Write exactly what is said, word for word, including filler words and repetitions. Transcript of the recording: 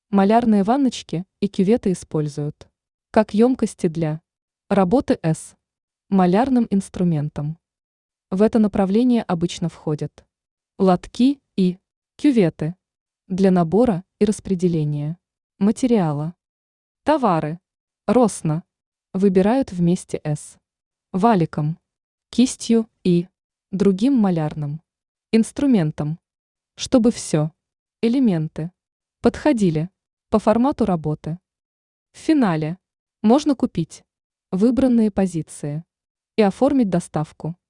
Малярные ванночки и кюветы используют как емкости для работы с малярным инструментом. В это направление обычно входят лотки и кюветы для набора и распределения материала. Товары росно выбирают вместе с валиком, кистью и другим малярным инструментом, чтобы все элементы подходили по формату работы. В финале можно купить выбранные позиции и оформить доставку.